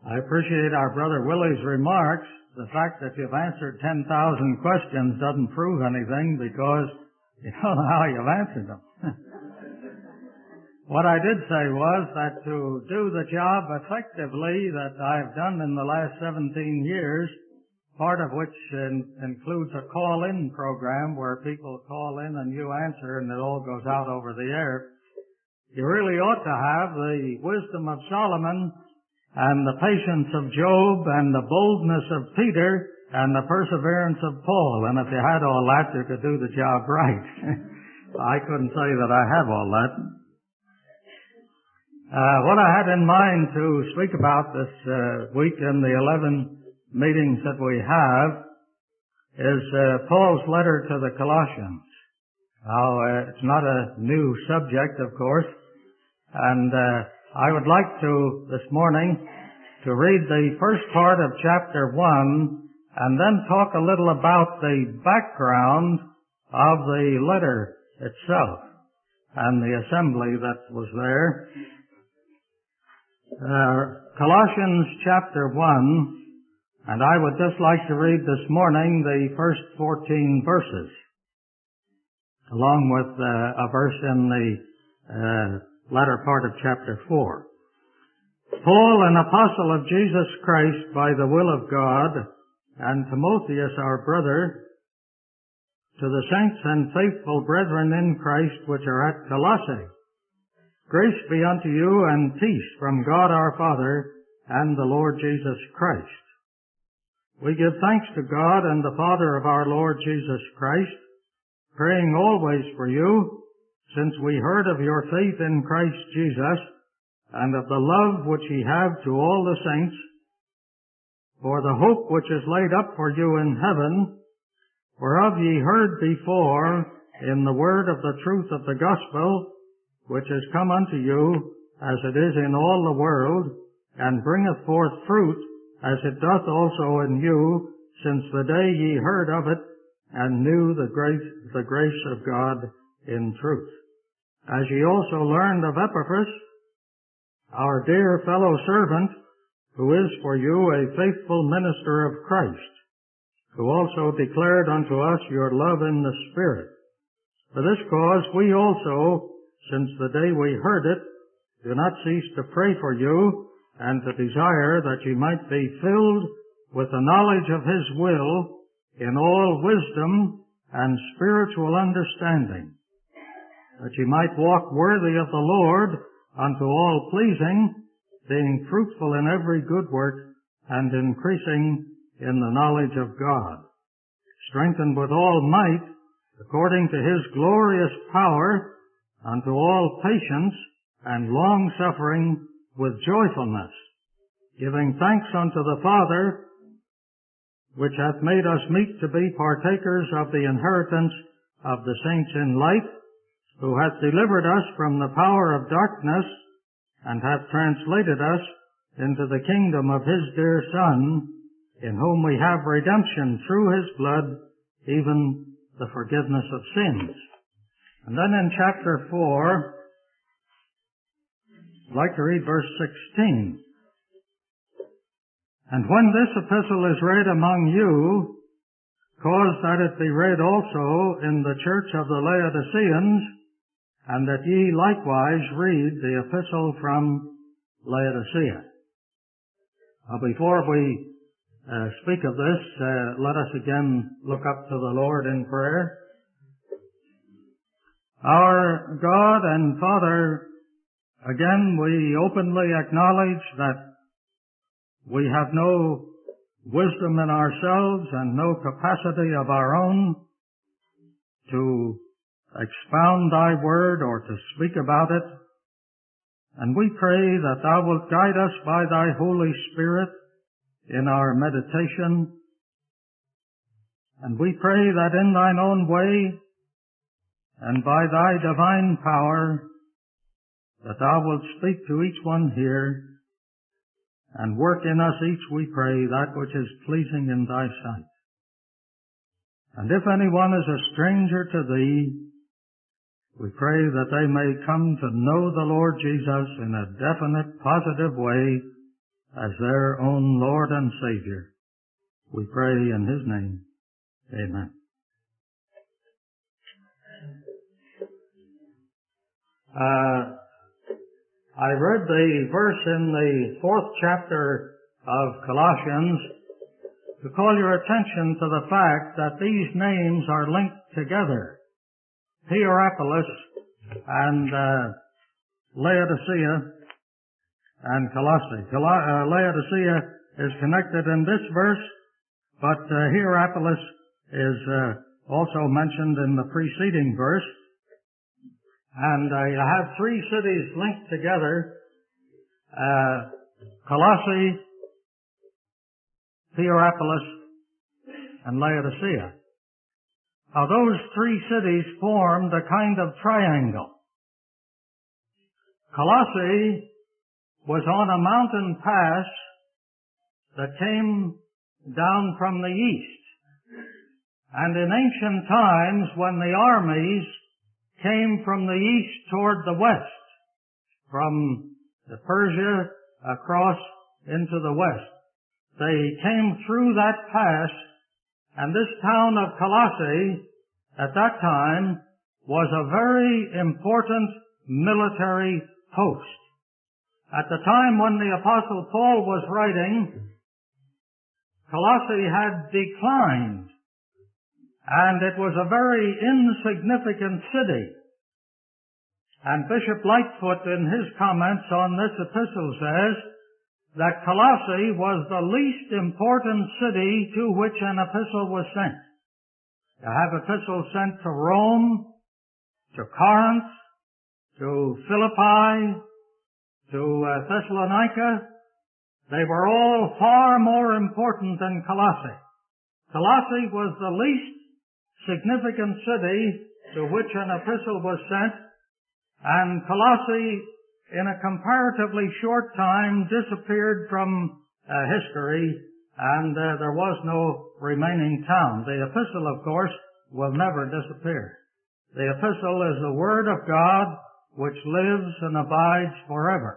I appreciate our brother Willie's remarks. The fact that you've answered 10,000 questions doesn't prove anything because you don't know how you've answered them. What I did say was that to do the job effectively that I've done in the last 17 years, part of which includes a call-in program where people call in and you answer and it all goes out over the air, you really ought to have the wisdom of Solomon and the patience of Job and the boldness of Peter and the perseverance of Paul. And if you had all that, you could do the job right. I couldn't say that I have all that. What I had in mind to speak about this week in the 11 meetings that we have is Paul's letter to the Colossians. Now, it's not a new subject, of course, and I would like to, this morning, to read the first part of chapter 1 and then talk a little about the background of the letter itself and the assembly that was there. Colossians chapter 1, and I would just like to read this morning the first 14 verses, along with a verse in the latter part of chapter 4. Paul, an apostle of Jesus Christ by the will of God, and Timotheus, our brother, to the saints and faithful brethren in Christ which are at Colossae, grace be unto you and peace from God our Father and the Lord Jesus Christ. We give thanks to God and the Father of our Lord Jesus Christ, praying always for you, since we heard of your faith in Christ Jesus, and of the love which ye have to all the saints, for the hope which is laid up for you in heaven, whereof ye heard before in the word of the truth of the gospel, which is come unto you, as it is in all the world, and bringeth forth fruit, as it doth also in you, since the day ye heard of it, and knew the grace of God in truth. As ye also learned of Epaphras, our dear fellow servant, who is for you a faithful minister of Christ, who also declared unto us your love in the Spirit. For this cause we also, since the day we heard it, do not cease to pray for you, and to desire that ye might be filled with the knowledge of His will in all wisdom and spiritual understanding, that ye might walk worthy of the Lord unto all pleasing, being fruitful in every good work, and increasing in the knowledge of God, strengthened with all might, according to His glorious power, unto all patience and long-suffering with joyfulness, giving thanks unto the Father, which hath made us meet to be partakers of the inheritance of the saints in light, who hath delivered us from the power of darkness, and hath translated us into the kingdom of His dear Son, in whom we have redemption through His blood, even the forgiveness of sins. And then in chapter 4, I'd like to read verse 16. And when this epistle is read among you, cause that it be read also in the church of the Laodiceans, and that ye likewise read the epistle from Laodicea. Now, before we speak of this, let us again look up to the Lord in prayer. Our God and Father, again we openly acknowledge that we have no wisdom in ourselves and no capacity of our own to expound Thy word or to speak about it. And we pray that Thou wilt guide us by Thy Holy Spirit in our meditation. And we pray that in Thine own way and by Thy divine power, that Thou wilt speak to each one here and work in us each, we pray, that which is pleasing in Thy sight. And if anyone is a stranger to Thee, we pray that they may come to know the Lord Jesus in a definite, positive way as their own Lord and Savior. We pray in His name. Amen. I read the verse in the 4th chapter of Colossians to call your attention to the fact that these names are linked together. Hierapolis and Laodicea and Colossae. Laodicea is connected in this verse, but Hierapolis is also mentioned in the preceding verse. And you have three cities linked together, Colossae, Hierapolis, and Laodicea. Now those three cities formed a kind of triangle. Colossae was on a mountain pass that came down from the east. And in ancient times, when the armies came from the east toward the west, from Persia across into the west, they came through that pass, and this town of Colossae at that time was a very important military post. At the time when the Apostle Paul was writing, Colossae had declined, and it was a very insignificant city. And Bishop Lightfoot, in his comments on this epistle, says that Colossae was the least important city to which an epistle was sent. You have epistles sent to Rome, to Corinth, to Philippi, to Thessalonica. They were all far more important than Colossae. Colossae was the least significant city to which an epistle was sent, and Colossae, in a comparatively short time, disappeared from history, and there was no remaining town. The epistle, of course, will never disappear. The epistle is the Word of God, which lives and abides forever.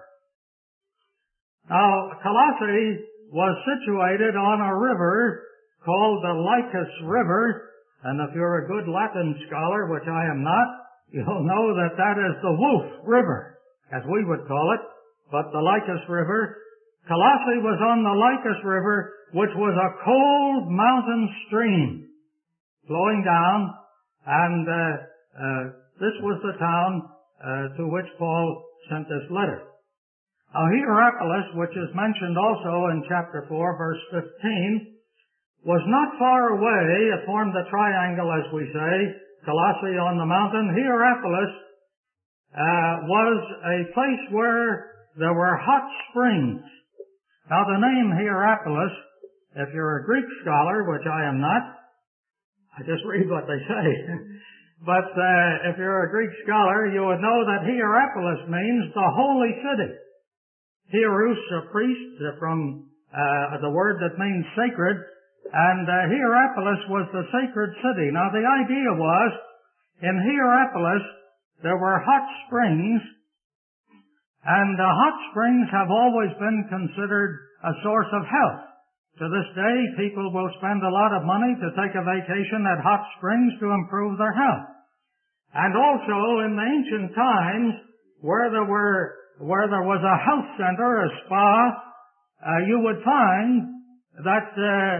Now, Colossae was situated on a river called the Lycus River, and if you're a good Latin scholar, which I am not, you'll know that that is the Wolf River, as we would call it, but the Lycus River. Colossae was on the Lycus River, which was a cold mountain stream flowing down, and this was the town to which Paul sent this letter. Now, Hierapolis, which is mentioned also in chapter 4, verse 15, was not far away. It formed a triangle, as we say, Colossae on the mountain. Hierapolis was a place where there were hot springs. Now, the name Hierapolis, if you're a Greek scholar, which I am not, I just read what they say, but if you're a Greek scholar, you would know that Hierapolis means the holy city. Hierus, a priest, from the word that means sacred, and Hierapolis was the sacred city. Now, the idea was, in Hierapolis, there were hot springs, and hot springs have always been considered a source of health. To this day, people will spend a lot of money to take a vacation at hot springs to improve their health. And also, in the ancient times, where there was a health center, a spa, you would find that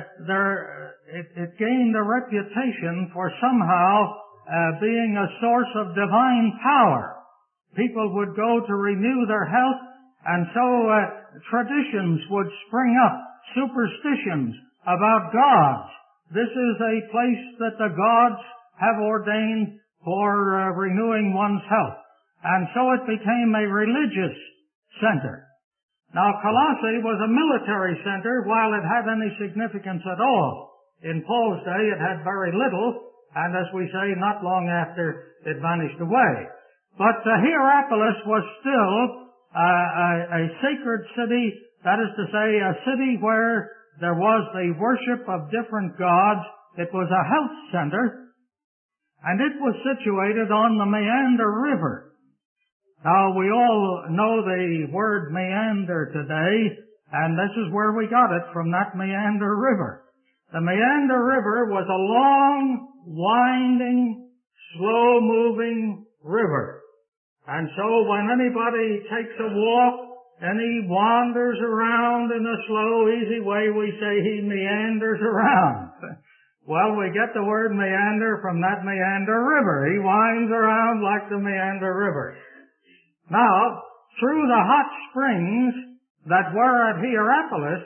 it gained a reputation for somehow being a source of divine power. People would go to renew their health, and so traditions would spring up, superstitions about gods. This is a place that the gods have ordained for renewing one's health. And so it became a religious center. Now, Colossae was a military center while it had any significance at all. In Paul's day, it had very little, and as we say, not long after it vanished away. But Hierapolis was still a sacred city, that is to say, a city where there was the worship of different gods. It was a health center, and it was situated on the Meander River. Now, we all know the word meander today And this is where we got it, from that Meander River. The Meander River was a long, winding, slow-moving river. And so when anybody takes a walk and he wanders around in a slow, easy way, we say he meanders around. Well, we get the word meander from that Meander River. He winds around like the Meander River. Now, through the hot springs that were at Hierapolis,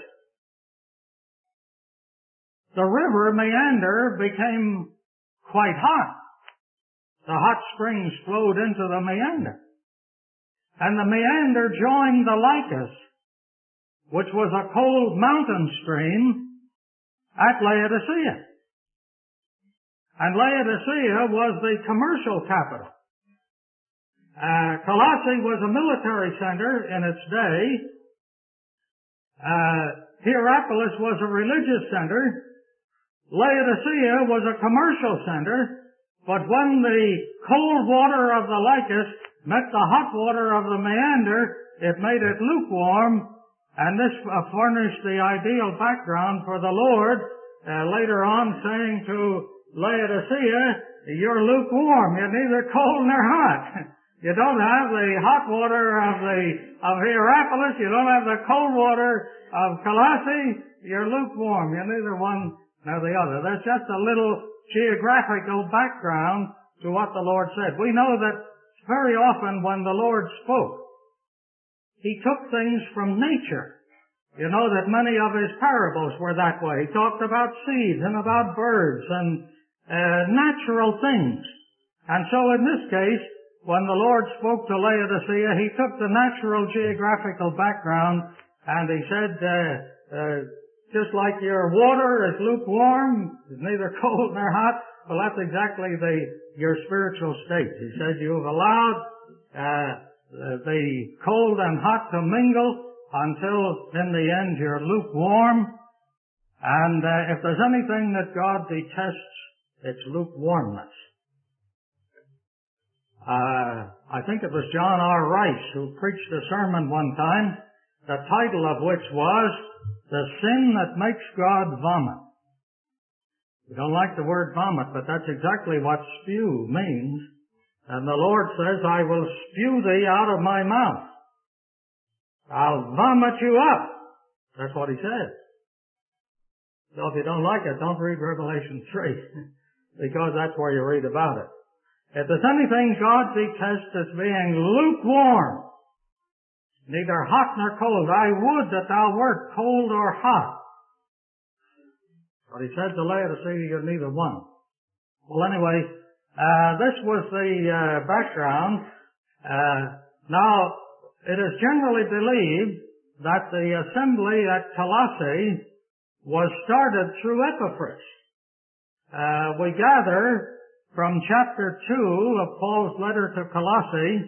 the river Meander became quite hot. The hot springs flowed into the Meander. And the Meander joined the Lycus, which was a cold mountain stream, at Laodicea. And Laodicea was the commercial capital. Colossae was a military center in its day. Hierapolis was a religious center. Laodicea was a commercial center. But when the cold water of the Lycus met the hot water of the Meander, it made it lukewarm, and this furnished the ideal background for the Lord later on saying to Laodicea, "You're lukewarm. You're neither cold nor hot. You don't have the hot water of Hierapolis. You don't have the cold water of Colossae. You're lukewarm. You're neither one nor the other." There's just a little geographical background to what the Lord said. We know that very often when the Lord spoke, He took things from nature. You know that many of His parables were that way. He talked about seeds and about birds and natural things. And so in this case, when the Lord spoke to Laodicea, He took the natural geographical background and He said, just like your water is lukewarm, is neither cold nor hot, well, that's exactly your spiritual state. He said you've allowed the cold and hot to mingle until in the end you're lukewarm. And if there's anything that God detests, it's lukewarmness. I think it was John R. Rice who preached a sermon one time, the title of which was, "The Sin That Makes God Vomit." We don't like the word vomit, but that's exactly what spew means. And the Lord says, "I will spew thee out of my mouth. I'll vomit you up." That's what He said. So if you don't like it, don't read Revelation 3, because that's where you read about it. If there's anything God detests, it's being lukewarm, neither hot nor cold. "I would that thou wert cold or hot." But He said to Laodicea, "You're neither one." Well, anyway, this was the background. Now, it is generally believed that the assembly at Colossae was started through Epaphras. We gather from chapter 2 of Paul's letter to Colossae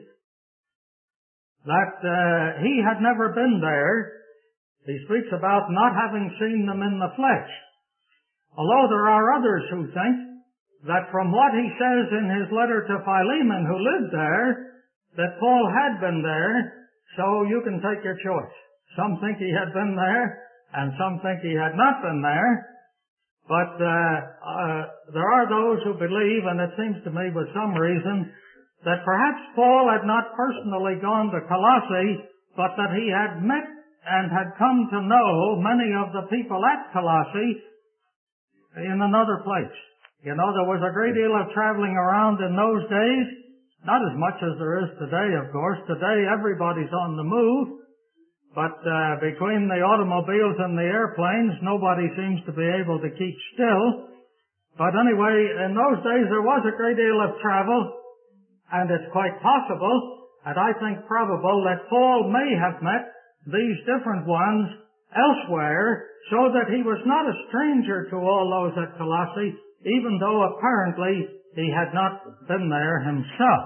that he had never been there. He speaks about not having seen them in the flesh. Although there are others who think that from what he says in his letter to Philemon, who lived there, that Paul had been there, so you can take your choice. Some think he had been there, and some think he had not been there. But there are those who believe, and it seems to me with some reason, that perhaps Paul had not personally gone to Colossae, but that he had met and had come to know many of the people at Colossae in another place. You know, there was a great deal of traveling around in those days, not as much as there is today, of course. Today everybody's on the move, but between the automobiles and the airplanes, nobody seems to be able to keep still. But anyway, in those days there was a great deal of travel, and it's quite possible, and I think probable, that Paul may have met these different ones elsewhere, so that he was not a stranger to all those at Colossae, even though apparently he had not been there himself.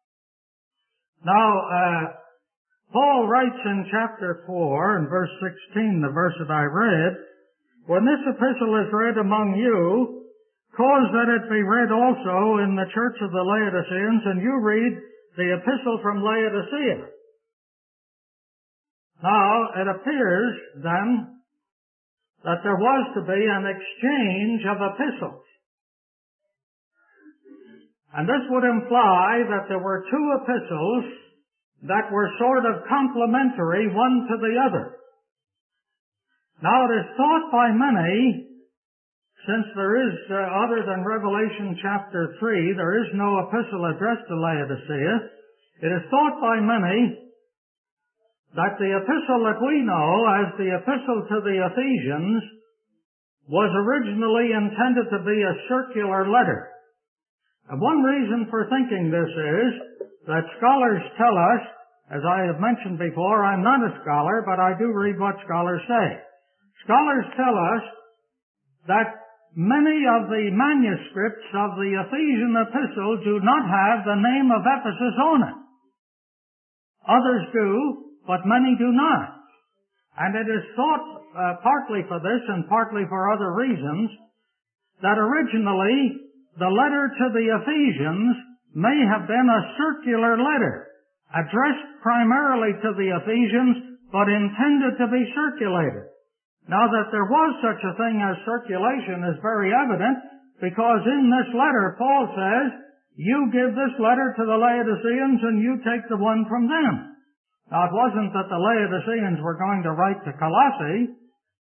Now, Paul writes in chapter 4, in verse 16, the verse that I read, "When this epistle is read among you, cause that it be read also in the church of the Laodiceans," and you read the epistle from Laodicea. Now, it appears, then, that there was to be an exchange of epistles. And this would imply that there were two epistles that were sort of complementary one to the other. Now, it is thought by many, since there is, other than Revelation chapter 3, there is no epistle addressed to Laodicea, it is thought by many that the epistle that we know as the epistle to the Ephesians was originally intended to be a circular letter. And one reason for thinking this is that scholars tell us, as I have mentioned before, I'm not a scholar, but I do read what scholars say. Scholars tell us that many of the manuscripts of the Ephesian epistle do not have the name of Ephesus on it. Others do, but many do not. And it is thought, partly for this and partly for other reasons, that originally the letter to the Ephesians may have been a circular letter, addressed primarily to the Ephesians, but intended to be circulated. Now that there was such a thing as circulation is very evident, because in this letter Paul says, you give this letter to the Laodiceans and you take the one from them. Now it wasn't that the Laodiceans were going to write to Colossae,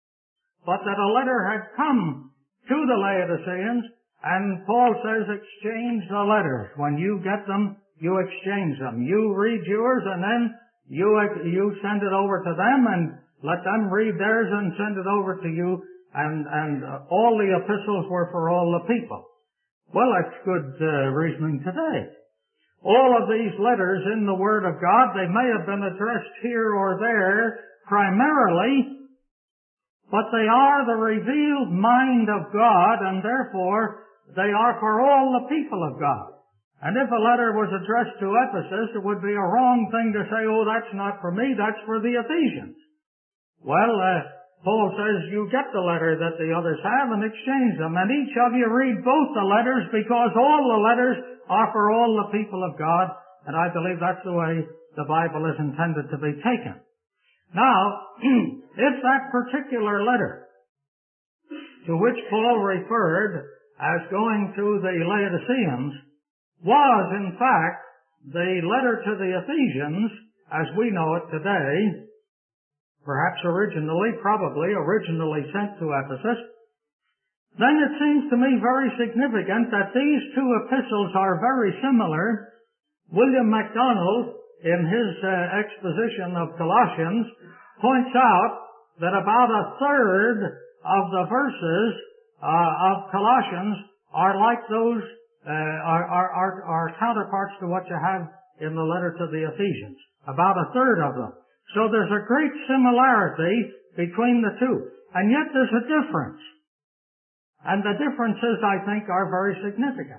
but that a letter had come to the Laodiceans, and Paul says exchange the letters. When you get them, you exchange them. You read yours and then you send it over to them and let them read theirs and send it over to you. And all the epistles were for all the people. Well, that's good reasoning today. All of these letters in the Word of God, they may have been addressed here or there primarily, but they are the revealed mind of God, and therefore they are for all the people of God. And if a letter was addressed to Ephesus, it would be a wrong thing to say, oh, that's not for me, that's for the Ephesians. Well, Paul says you get the letter that the others have and exchange them. And each of you read both the letters, because all the letters are for all the people of God. And I believe that's the way the Bible is intended to be taken. Now, if that particular letter to which Paul referred as going to the Laodiceans was, in fact, the letter to the Ephesians as we know it today, perhaps probably originally sent to Ephesus, then it seems to me very significant that these two epistles are very similar. William MacDonald, in his exposition of Colossians, points out that about a third of the verses of Colossians are like those, are counterparts to what you have in the letter to the Ephesians. About a third of them. So there's a great similarity between the two. And yet there's a difference. And the differences, I think, are very significant.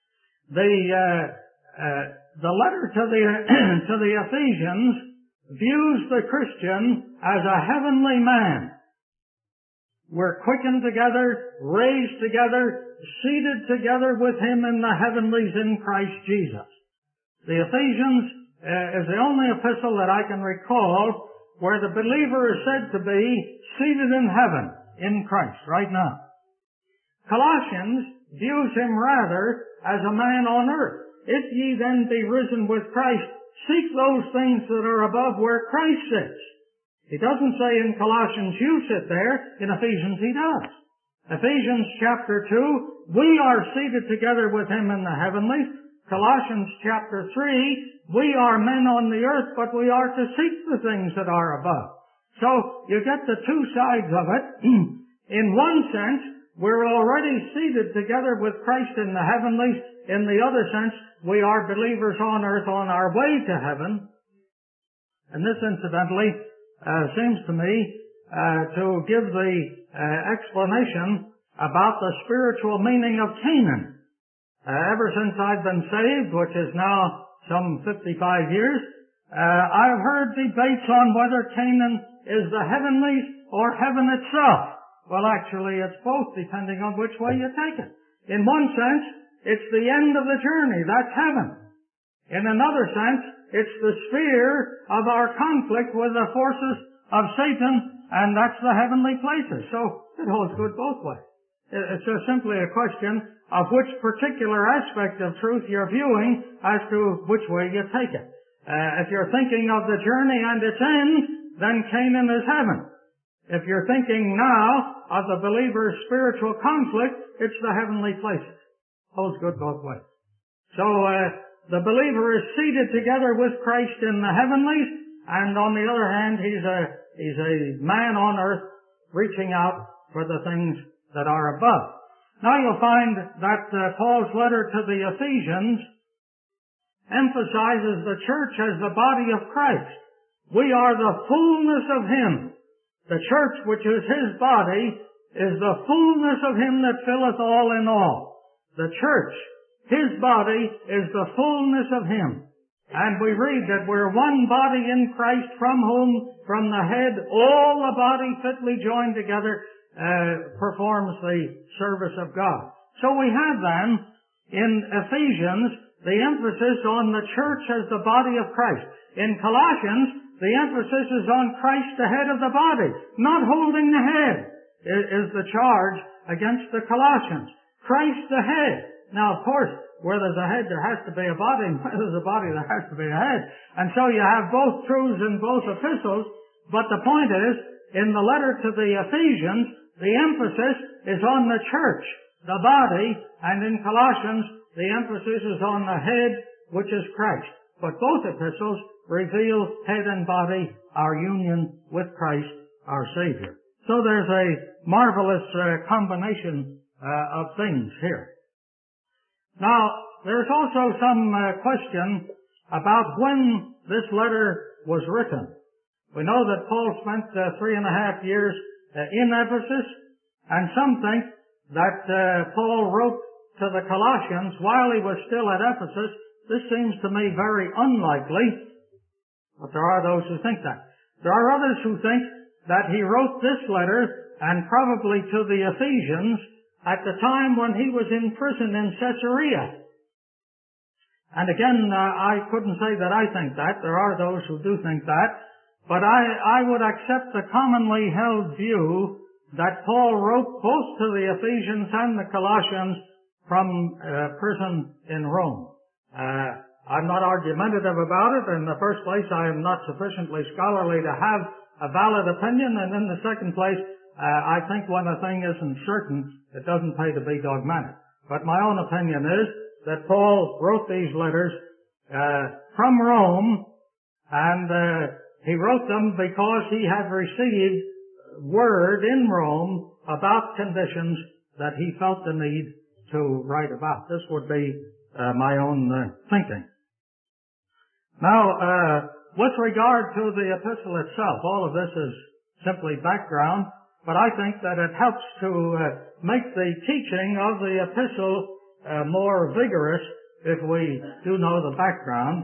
The letter to the Ephesians views the Christian as a heavenly man. We're quickened together, raised together, seated together with Him in the heavenlies in Christ Jesus. The Ephesians is the only epistle that I can recall where the believer is said to be seated in heaven in Christ right now. Colossians views him rather as a man on earth. If ye then be risen with Christ, seek those things that are above where Christ sits. He doesn't say in Colossians you sit there. In Ephesians he does. Ephesians chapter 2, we are seated together with Him in the heavenlies. Colossians chapter 3, we are men on the earth, but we are to seek the things that are above. So you get the two sides of it. In one sense, we're already seated together with Christ in the heavenlies. In the other sense, we are believers on earth on our way to heaven. And this, incidentally, seems to me to give the explanation about the spiritual meaning of Canaan. Ever since I've been saved, which is now some 55 years, I've heard debates on whether Canaan is the heavenlies or heaven itself. Well, actually, it's both, depending on which way you take it. In one sense, it's the end of the journey. That's heaven. In another sense, it's the sphere of our conflict with the forces of Satan, and that's the heavenly places. So it holds good both ways. It's just simply a question of which particular aspect of truth you're viewing as to which way you take it. If you're thinking of the journey and its end, then Canaan is heaven. If you're thinking now of the believer's spiritual conflict, it's the heavenly places. Holds good both ways. So the believer is seated together with Christ in the heavenlies, and on the other hand, he's a man on earth reaching out for the things that are above. Now you'll find that Paul's letter to the Ephesians emphasizes the church as the body of Christ. We are the fullness of Him. The church, which is His body, is the fullness of Him that filleth all in all. The church, His body, is the fullness of Him. And we read that we're one body in Christ, from whom, from the head, all the body fitly joined together performs the service of God. So we have then, in Ephesians, the emphasis on the church as the body of Christ. In Colossians, the emphasis is on Christ, the head of the body. Not holding the head is the charge against the Colossians. Christ the head. Now, of course, where there's a head, there has to be a body, and where there's a body, there has to be a head. And so you have both truths in both epistles, but the point is, in the letter to the Ephesians, the emphasis is on the church, the body, and in Colossians, the emphasis is on the head, which is Christ. But both epistles reveal head and body, our union with Christ, our Savior. So there's a marvelous combination of things here. Now, there's also some question about when this letter was written. We know that Paul spent 3.5 years in Ephesus, and some think that Paul wrote to the Colossians while he was still at Ephesus. This seems to me very unlikely, but there are those who think that. There are others who think that he wrote this letter, and probably to the Ephesians, at the time when he was in prison in Caesarea. And again, I couldn't say that I think that. There are those who do think that. But I would accept the commonly held view that Paul wrote both to the Ephesians and the Colossians from prison in Rome. I'm not argumentative about it. In the first place, I am not sufficiently scholarly to have a valid opinion. And in the second place, I think when a thing isn't certain, it doesn't pay to be dogmatic. But my own opinion is that Paul wrote these letters from Rome, and he wrote them because he had received word in Rome about conditions that he felt the need to write about. This would be my own thinking. Now, with regard to the epistle itself, all of this is simply background, but I think that it helps to make the teaching of the epistle more vigorous if we do know the background.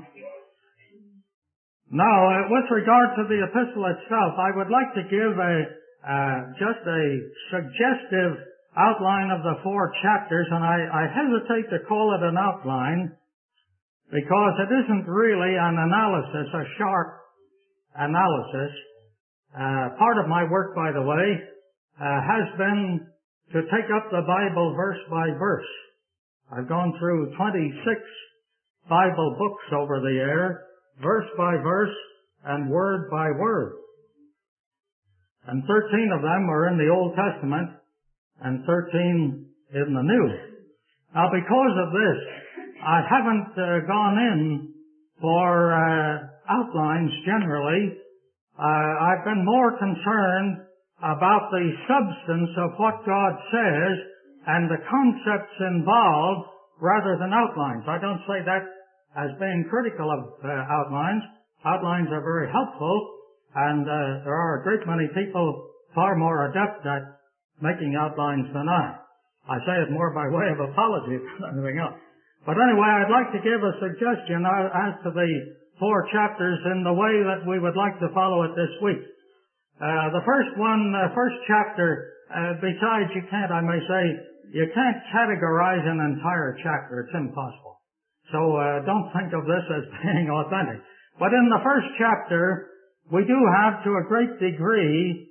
Now, with regard to the epistle itself, I would like to give just a suggestive outline of the 4 chapters, and I hesitate to call it an outline because it isn't really an analysis, a sharp analysis. Part of my work, by the way, has been to take up the Bible verse by verse. I've gone through 26 Bible books over the year, verse by verse and word by word. And 13 of them are in the Old Testament and 13 in the New. Now, because of this, I haven't gone in for outlines generally. I've been more concerned about the substance of what God says and the concepts involved rather than outlines. I don't say that as being critical of outlines. Outlines are very helpful, and there are a great many people far more adept at making outlines than I. I say it more by way of apology than anything else. But anyway, I'd like to give a suggestion as to the 4 chapters in the way that we would like to follow it this week. The first chapter, besides I may say, you can't categorize an entire chapter. It's impossible. So don't think of this as being authentic. But in the first chapter, we do have to a great degree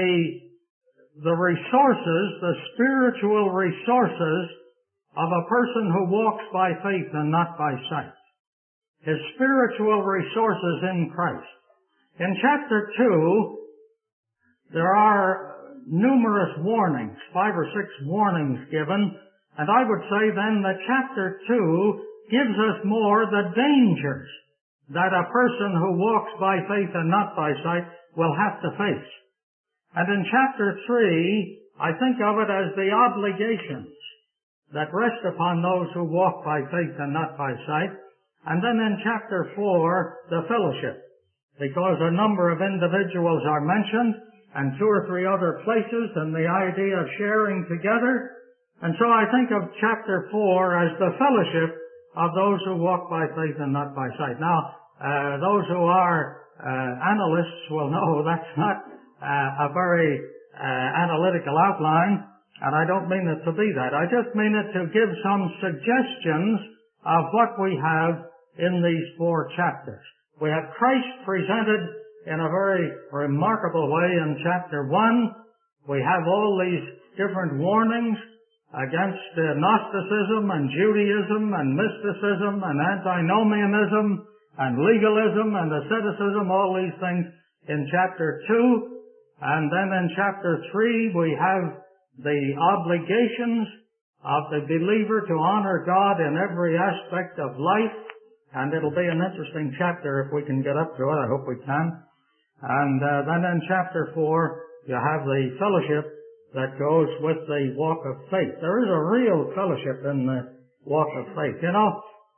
the resources, the spiritual resources of a person who walks by faith and not by sight. His spiritual resources in Christ. In chapter 2, there are numerous warnings, 5 or 6 warnings given, and I would say then that chapter 2 gives us more the dangers that a person who walks by faith and not by sight will have to face. And in chapter 3, I think of it as the obligations that rest upon those who walk by faith and not by sight. And then in chapter 4, the fellowship, because a number of individuals are mentioned, and 2 or 3 other places, and the idea of sharing together. And so I think of chapter 4 as the fellowship of those who walk by faith and not by sight. Now, those who are analysts will know that's not a very analytical outline, and I don't mean it to be that. I just mean it to give some suggestions of what we have in these 4 chapters. We have Christ presented in a very remarkable way in chapter 1. We have all these different warnings against Gnosticism and Judaism and mysticism and antinomianism and legalism and asceticism, all these things in chapter 2. And then in chapter 3 we have the obligations of the believer to honor God in every aspect of life. And it'll be an interesting chapter if we can get up to it. I hope we can. And then in chapter 4, you have the fellowship that goes with the walk of faith. There is a real fellowship in the walk of faith. You know,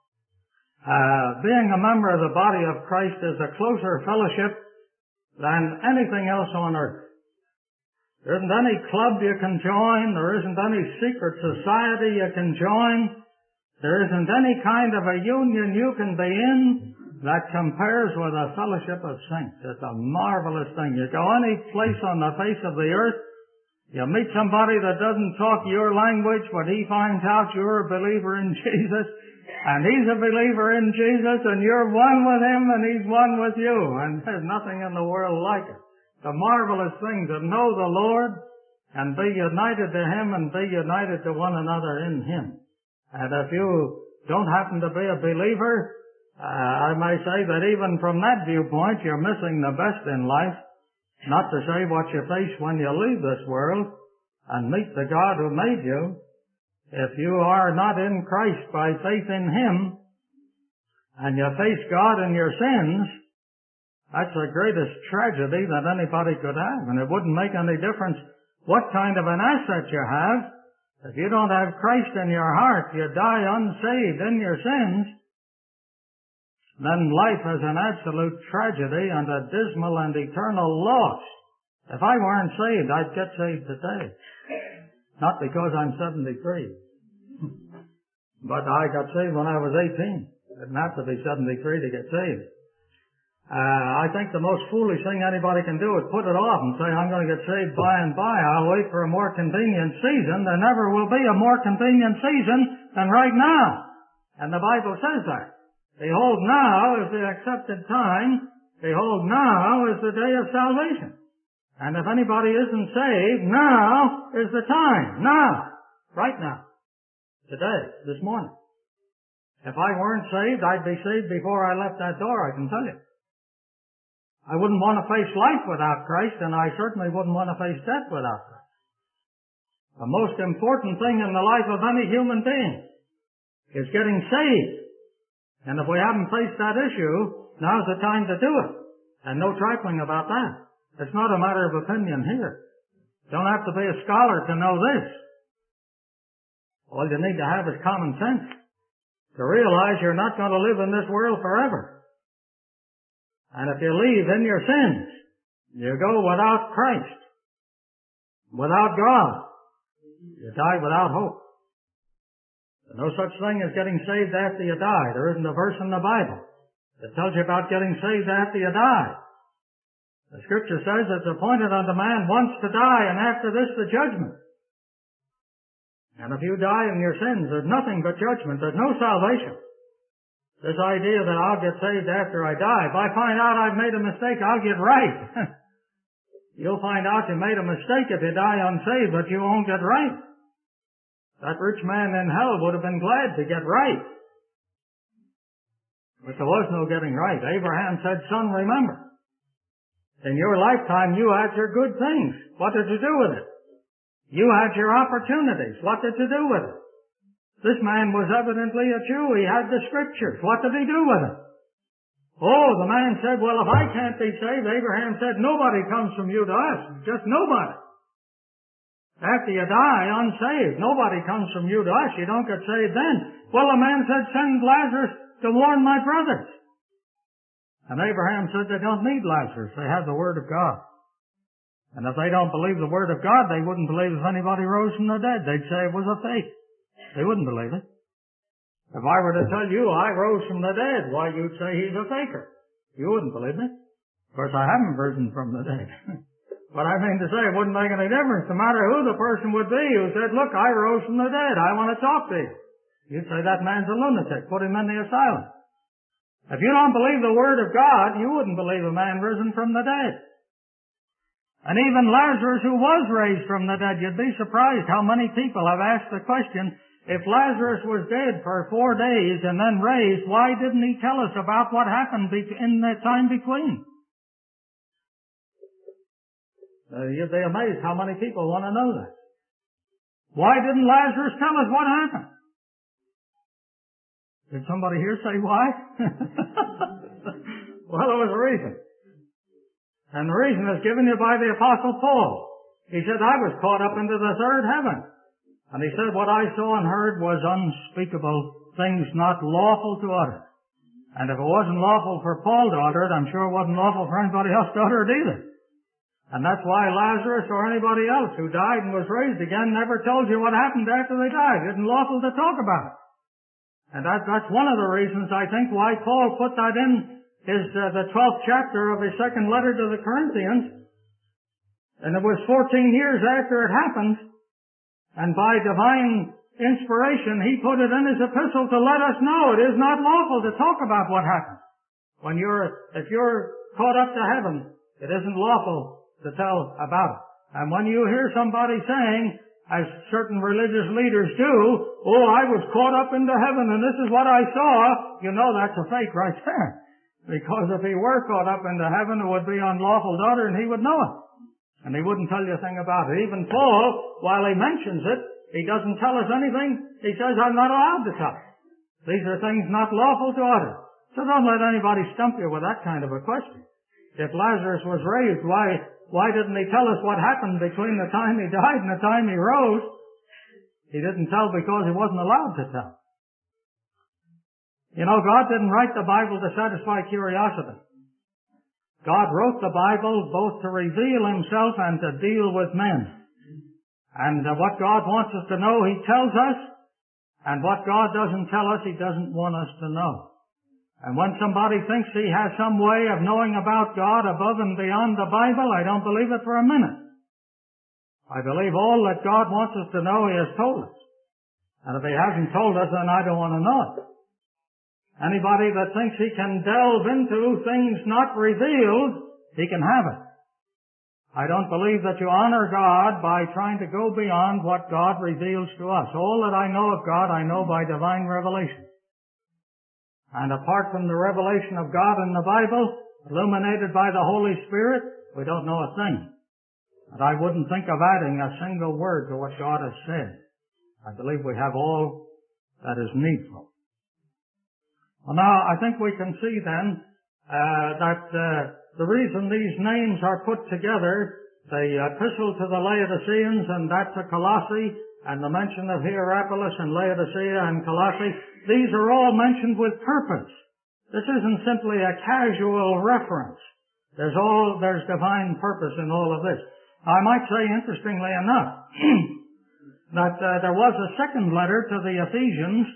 being a member of the body of Christ is a closer fellowship than anything else on earth. There isn't any club you can join. There isn't any secret society you can join. There isn't any kind of a union you can be in that compares with a fellowship of saints. It's a marvelous thing. You go any place on the face of the earth, you meet somebody that doesn't talk your language, but he finds out you're a believer in Jesus, and he's a believer in Jesus, and you're one with him, and he's one with you, and there's nothing in the world like it. The marvelous thing to know the Lord, and be united to him, and be united to one another in him. And if you don't happen to be a believer, I may say that even from that viewpoint, you're missing the best in life. Not to say what you face when you leave this world and meet the God who made you. If you are not in Christ by faith in him, and you face God in your sins, that's the greatest tragedy that anybody could have. And it wouldn't make any difference what kind of an asset you have. If you don't have Christ in your heart, you die unsaved in your sins, then life is an absolute tragedy and a dismal and eternal loss. If I weren't saved, I'd get saved today. Not because I'm 73. But I got saved when I was 18. Didn't have to be 73 to get saved. I think the most foolish thing anybody can do is put it off and say, I'm going to get saved by and by. I'll wait for a more convenient season. There never will be a more convenient season than right now. And the Bible says that. Behold, now is the accepted time. Behold, now is the day of salvation. And if anybody isn't saved, now is the time. Now. Right now. Today. This morning. If I weren't saved, I'd be saved before I left that door, I can tell you. I wouldn't want to face life without Christ, and I certainly wouldn't want to face death without Christ. The most important thing in the life of any human being is getting saved. And if we haven't faced that issue, now's the time to do it. And no trifling about that. It's not a matter of opinion here. You don't have to be a scholar to know this. All you need to have is common sense. To realize you're not going to live in this world forever. And if you leave in your sins, you go without Christ. Without God. You die without hope. There's no such thing as getting saved after you die. There isn't a verse in the Bible that tells you about getting saved after you die. The Scripture says it's appointed unto man once to die, and after this the judgment. And if you die in your sins, there's nothing but judgment. There's no salvation. This idea that I'll get saved after I die. If I find out I've made a mistake, I'll get right. You'll find out you made a mistake if you die unsaved, but you won't get right. That rich man in hell would have been glad to get right. But there was no getting right. Abraham said, son, remember, in your lifetime you had your good things. What did you do with it? You had your opportunities. What did you do with it? This man was evidently a Jew. He had the Scriptures. What did he do with it? Oh, the man said, well, if I can't be saved, Abraham said, nobody comes from you to us. Just nobody. After you die unsaved, nobody comes from you to us. You don't get saved then. Well, the man said, send Lazarus to warn my brothers. And Abraham said they don't need Lazarus. They have the Word of God. And if they don't believe the Word of God, they wouldn't believe if anybody rose from the dead. They'd say it was a fake. They wouldn't believe it. If I were to tell you I rose from the dead, why, you'd say he's a faker. You wouldn't believe me. Of course, I haven't risen from the dead. But I mean to say, it wouldn't make any difference, no matter who the person would be who said, look, I rose from the dead. I want to talk to you. You'd say, that man's a lunatic. Put him in the asylum. If you don't believe the Word of God, you wouldn't believe a man risen from the dead. And even Lazarus, who was raised from the dead, you'd be surprised how many people have asked the question, if Lazarus was dead for 4 days and then raised, why didn't he tell us about what happened in the time between? You'd be amazed how many people want to know that. Why didn't Lazarus tell us what happened? Did somebody here say why? Well, there was a reason. And the reason is given you by the Apostle Paul. He said, I was caught up into the third heaven. And he said, what I saw and heard was unspeakable things not lawful to utter. And if it wasn't lawful for Paul to utter it, I'm sure it wasn't lawful for anybody else to utter it either. And that's why Lazarus or anybody else who died and was raised again never told you what happened after they died. It isn't lawful to talk about it. And that's one of the reasons, I think, why Paul put that in the 12th chapter of his second letter to the Corinthians. And it was 14 years after it happened. And by divine inspiration, he put it in his epistle to let us know it is not lawful to talk about what happened. If you're caught up to heaven, it isn't lawful to tell about it. And when you hear somebody saying, as certain religious leaders do, oh, I was caught up into heaven and this is what I saw, you know that's a fake right there. Because if he were caught up into heaven, it would be unlawful to utter and he would know it. And he wouldn't tell you a thing about it. Even Paul, while he mentions it, he doesn't tell us anything. He says, I'm not allowed to tell. These are things not lawful to utter. So don't let anybody stump you with that kind of a question. If Lazarus was raised, why didn't he tell us what happened between the time he died and the time he rose? He didn't tell because he wasn't allowed to tell. You know, God didn't write the Bible to satisfy curiosity. God wrote the Bible both to reveal himself and to deal with men. And what God wants us to know, he tells us. And what God doesn't tell us, he doesn't want us to know. And when somebody thinks he has some way of knowing about God above and beyond the Bible, I don't believe it for a minute. I believe all that God wants us to know, he has told us. And if he hasn't told us, then I don't want to know it. Anybody that thinks he can delve into things not revealed, he can have it. I don't believe that you honor God by trying to go beyond what God reveals to us. All that I know of God, I know by divine revelation. And apart from the revelation of God in the Bible, illuminated by the Holy Spirit, we don't know a thing. And I wouldn't think of adding a single word to what God has said. I believe we have all that is needful. Well, now, I think we can see then that the reason these names are put together, the epistle to the Laodiceans and that to Colossae, and the mention of Hierapolis and Laodicea and Colossae, these are all mentioned with purpose. This isn't simply a casual reference. There's divine purpose in all of this. I might say, interestingly enough, that there was a second letter to the Ephesians,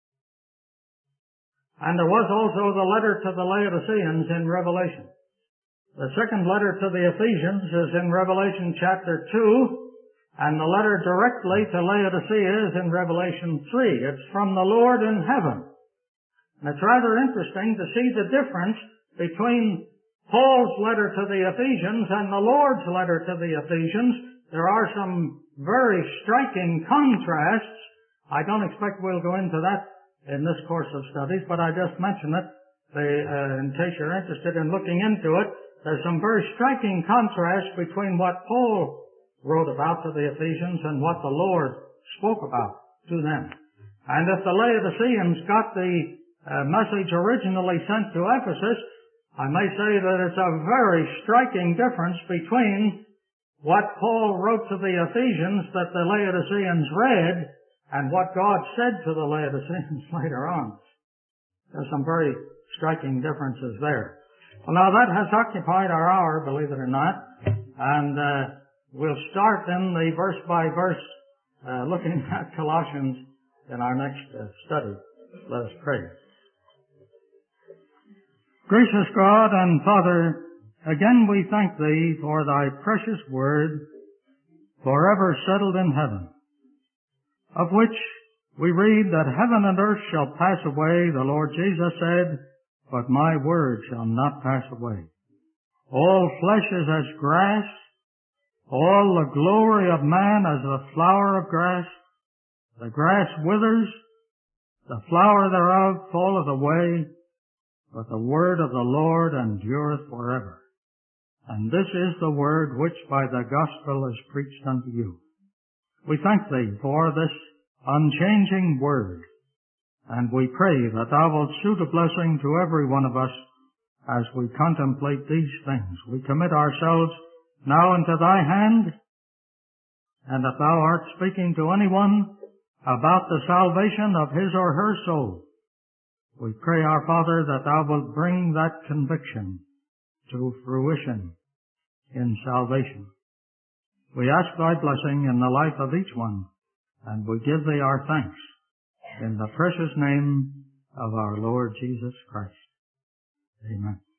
and there was also the letter to the Laodiceans in Revelation. The second letter to the Ephesians is in Revelation chapter 2, and the letter directly to Laodicea is in Revelation 3. It's from the Lord in heaven. And it's rather interesting to see the difference between Paul's letter to the Ephesians and the Lord's letter to the Ephesians. There are some very striking contrasts. I don't expect we'll go into that in this course of studies, but I just mention it in case you're interested in looking into it. There's some very striking contrasts between what Paul wrote about to the Ephesians and what the Lord spoke about to them. And if the Laodiceans got the message originally sent to Ephesus, I may say that it's a very striking difference between what Paul wrote to the Ephesians that the Laodiceans read and what God said to the Laodiceans later on. There's some very striking differences there. Well, now that has occupied our hour, believe it or not, and we'll start then the verse-by-verse looking at Colossians in our next study. Let us pray. Gracious God and Father, again we thank Thee for Thy precious word, forever settled in heaven, of which we read that heaven and earth shall pass away, the Lord Jesus said, but my word shall not pass away. All flesh is as grass, all the glory of man as the flower of grass. The grass withers, the flower thereof falleth away, but the word of the Lord endureth forever. And this is the word which by the gospel is preached unto you. We thank Thee for this unchanging word, and we pray that Thou wilt shoot a blessing to every one of us as we contemplate these things. We commit ourselves now into Thy hand, and if Thou art speaking to anyone about the salvation of his or her soul, we pray, our Father, that Thou wilt bring that conviction to fruition in salvation. We ask Thy blessing in the life of each one, and we give Thee our thanks in the precious name of our Lord Jesus Christ. Amen.